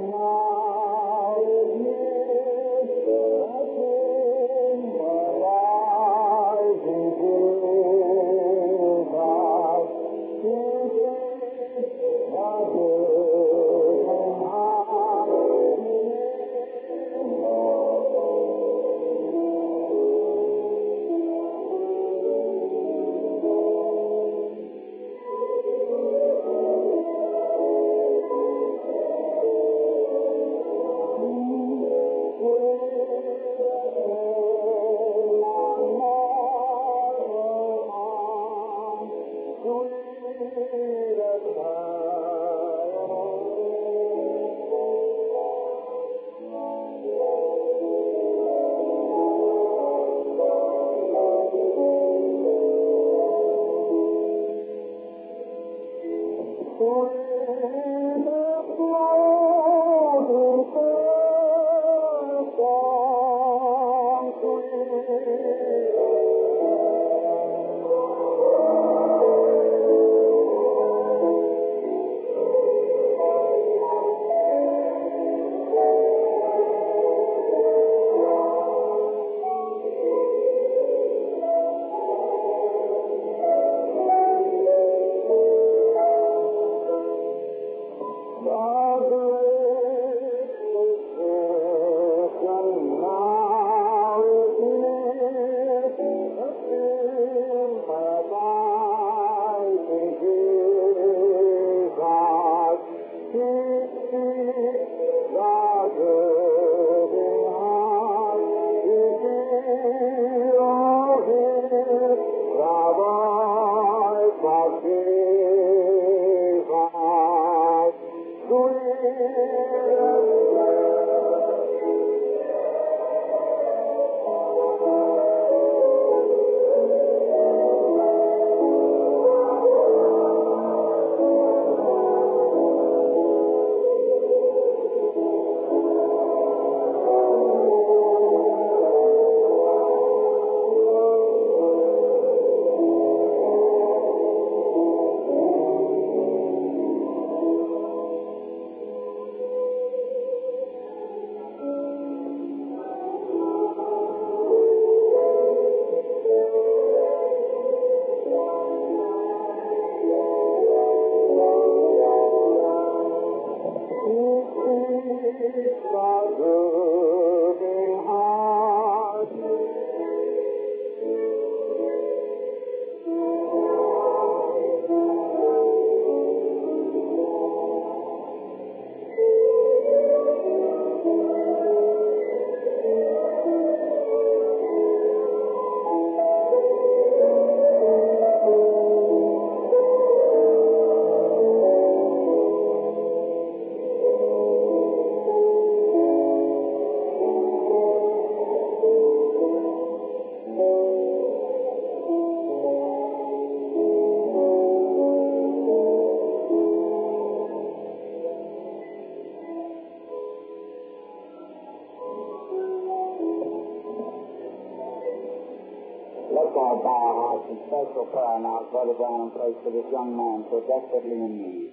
Let's all bow our hearts in special prayer now, Brother Branham prays for this young man so desperately in need.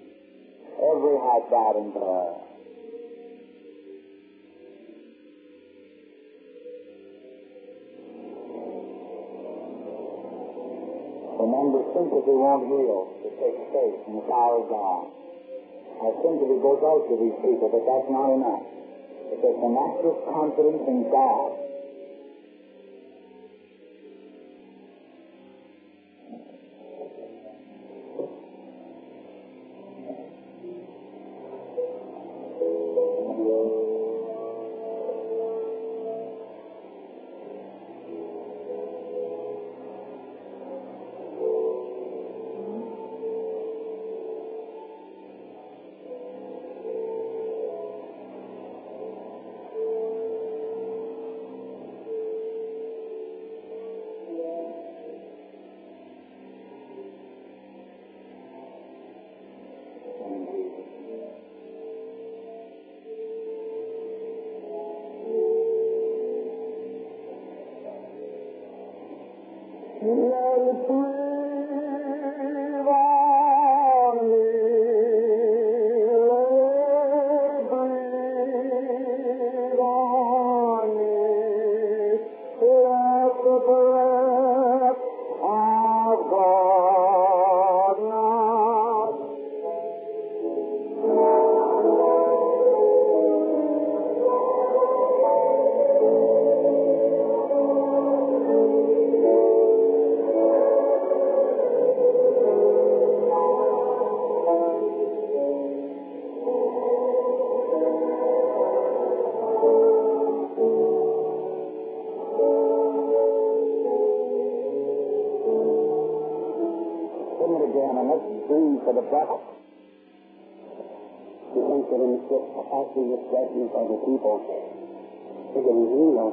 Every heart bowed in prayer. Remember, sympathy won't heal. It takes faith in the power of God. Our sympathy goes out to these people, but that's not enough. It takes a natural confidence in God. for the devil. You think that in just asking this question for the people to get healed,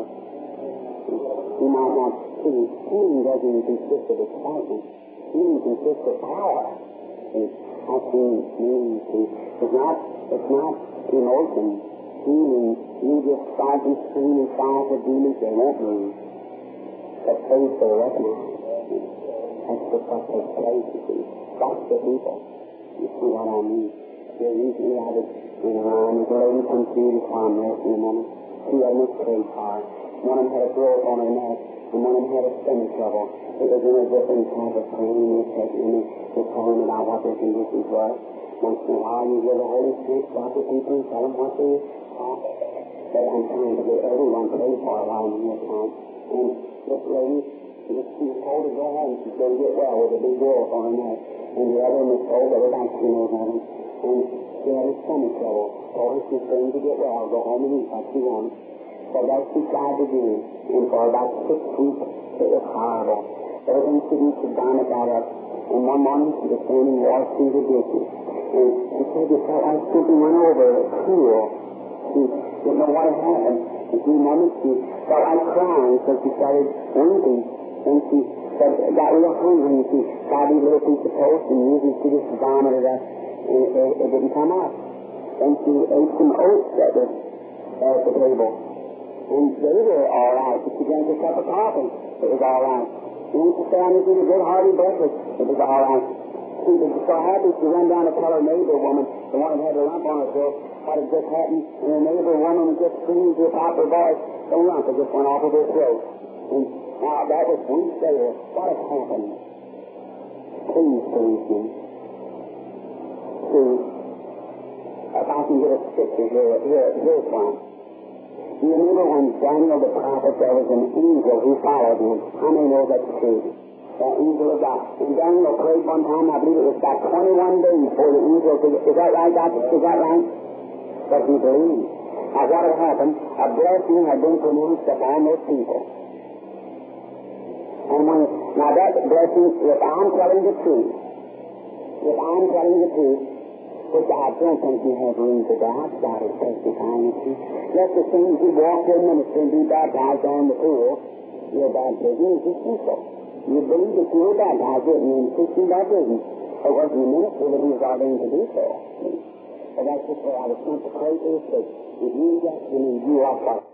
you might not see. Healing doesn't consist of excitement. Healing consists of power. That's healing. It's not emotion. Healing, you just start to scream and cry for demons, they won't move. But faith they recognize. That's what takes place, you see. That's the people. You see what I mean? Here recently I was in a line with a lady from Swedish Farm there in a moment. Two of them was prayed for. One of them had a growth on her neck, and one of them had a stomach trouble. It was in a different type of pain, and they're telling about what their conditions were. Once in a while you hear the Holy Spirit talk to people and tell them what they thought. But I'm trying to get everyone prayed for around here tonight. And this lady, she was told to go home. She's going to get well with a big growth on her neck. And the other one was told that was actually knows nothing. And she had a stomach trouble. Told her she's going to get well, go home and eat like she wanted. So that she tried to do. And for about 6 weeks, it was horrible. Everything she did, she vomited that up. And one morning, she was standing washed through the dishes. And she said it felt like something went over a pool. She didn't know what had happened. In a few moments, she felt like crying, so she started weeping. And she got real hungry, and she tried to eat a little piece of toast, and usually she just vomited up, and it didn't come out. Then she ate some oats that was at the table. And they were all right. She drank a cup of coffee. It was all right. And then she sat down and ate a good hearty breakfast. It was all right. She was so happy she ran down to tell her neighbor woman, the one that had the lump on her throat, what had just happened. And the neighbor woman was just screaming to the top of her voice. The lump had just went off of her throat. And now that was weeks later. What had happened? Please, policeman. See, if I can get a picture here's one. You remember when Daniel the prophet, there was an angel who followed him. How many know that's true? That angel of God. And Daniel prayed one time, I believe it was about 21 days for the angel to... Is that right, Doctor? Is that right? But he believed. Now what had happened? A blessing had been pronounced upon those people. And now that blessing, if I'm telling the truth, which I don't think you have room to doubt, God is testifying it to you. Just the same as you walk to a minister and be baptized down the pool, your baptism is just simple. You believe that you were baptized, and you're in Christian baptism. It wasn't the minister that he was ordained to do so. But that's just where I was sent to pray for the state. If you just believe, you are